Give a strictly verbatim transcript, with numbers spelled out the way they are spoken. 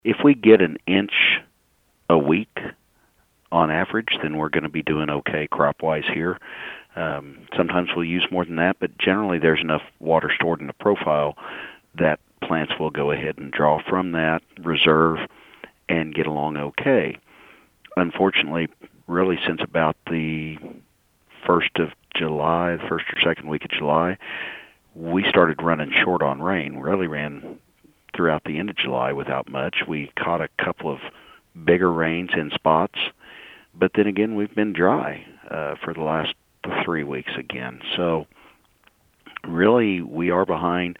If we get an inch a week on average, then we're going to be doing okay crop-wise here. Um, sometimes we'll use more than that, but generally there's enough water stored in the profile that plants will go ahead and draw from that reserve and get along okay. Unfortunately, really since about the first of July, the first or second week of July, we started running short on rain. We really ran throughout the end of July without much. We caught a couple of bigger rains in spots, but then again, we've been dry uh, for the last three weeks again. So really, we are behind.